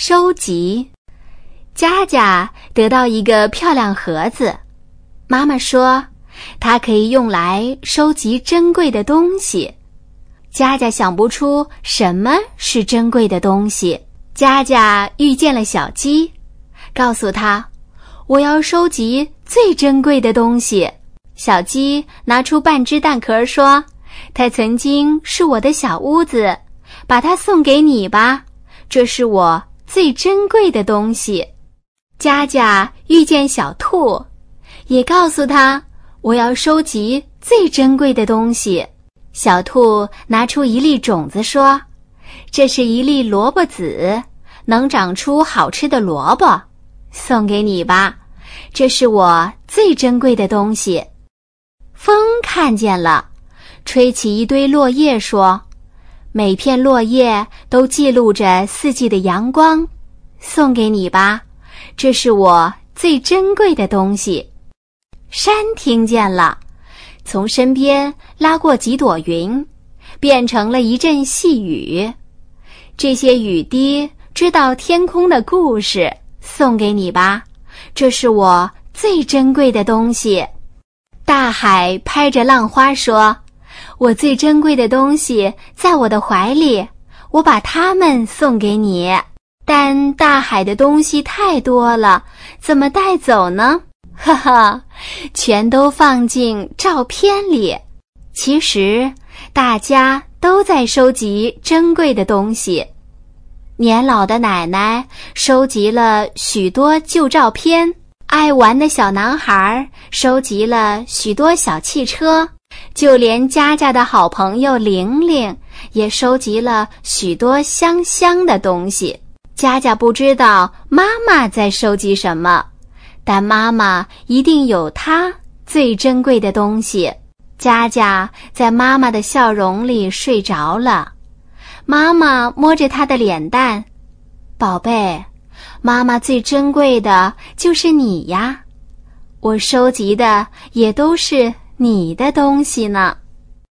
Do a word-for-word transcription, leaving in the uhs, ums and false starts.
收集。佳佳得到一个漂亮盒子，妈妈说它可以用来收集珍贵的东西。佳佳想不出什么是珍贵的东西。佳佳遇见了小鸡，告诉他，我要收集最珍贵的东西。小鸡拿出半只蛋壳说，它曾经是我的小屋子，把它送给你吧，这是我最珍贵的东西。佳佳遇见小兔，也告诉他，我要收集最珍贵的东西。小兔拿出一粒种子说，这是一粒萝卜籽，能长出好吃的萝卜，送给你吧，这是我最珍贵的东西。风看见了，吹起一堆落叶说，每片落叶都记录着四季的阳光，送给你吧，这是我最珍贵的东西。山听见了，从身边拉过几朵云，变成了一阵细雨。这些雨滴知道天空的故事，送给你吧，这是我最珍贵的东西。大海拍着浪花说，我最珍贵的东西在我的怀里，我把它们送给你。但大海的东西太多了，怎么带走呢？哈哈，全都放进照片里。其实大家都在收集珍贵的东西。年老的奶奶收集了许多旧照片，爱玩的小男孩收集了许多小汽车，就连佳佳的好朋友玲玲也收集了许多香香的东西。佳佳不知道妈妈在收集什么，但妈妈一定有她最珍贵的东西。佳佳在妈妈的笑容里睡着了，妈妈摸着她的脸蛋，宝贝，妈妈最珍贵的就是你呀，我收集的也都是你的东西呢。